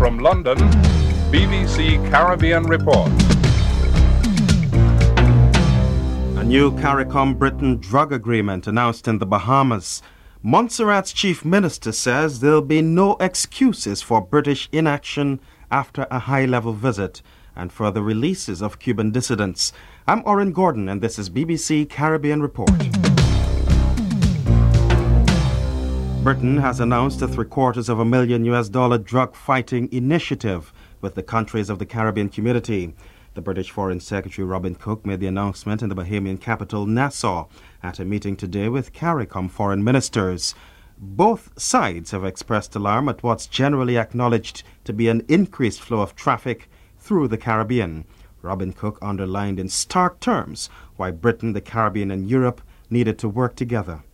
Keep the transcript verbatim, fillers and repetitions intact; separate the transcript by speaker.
Speaker 1: From London, B B C Caribbean Report.
Speaker 2: A new CARICOM-Britain drug agreement announced in the Bahamas. Montserrat's chief minister says there'll be no excuses for British inaction after a high-level visit and further releases of Cuban dissidents. I'm Oren Gordon, and this is B B C Caribbean Report. Britain has announced a three-quarters of a million U S dollar drug-fighting initiative with the countries of the Caribbean community. The British Foreign Secretary Robin Cook made the announcement in the Bahamian capital, Nassau, at a meeting today with CARICOM foreign ministers. Both sides have expressed alarm at what's generally acknowledged to be an increased flow of traffic through the Caribbean. Robin Cook underlined in stark terms why Britain, the Caribbean and Europe needed to work together.